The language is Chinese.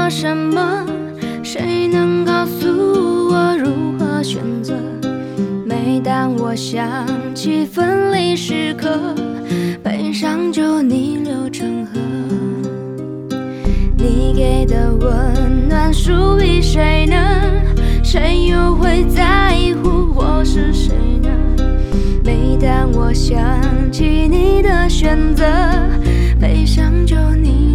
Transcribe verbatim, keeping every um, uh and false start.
要什么？谁能告诉我如何选择？每当我想起分离时刻，悲伤就逆流成河。你给的温暖属于谁呢？谁又会在乎我是谁呢？每当我想起你的选择，悲伤就逆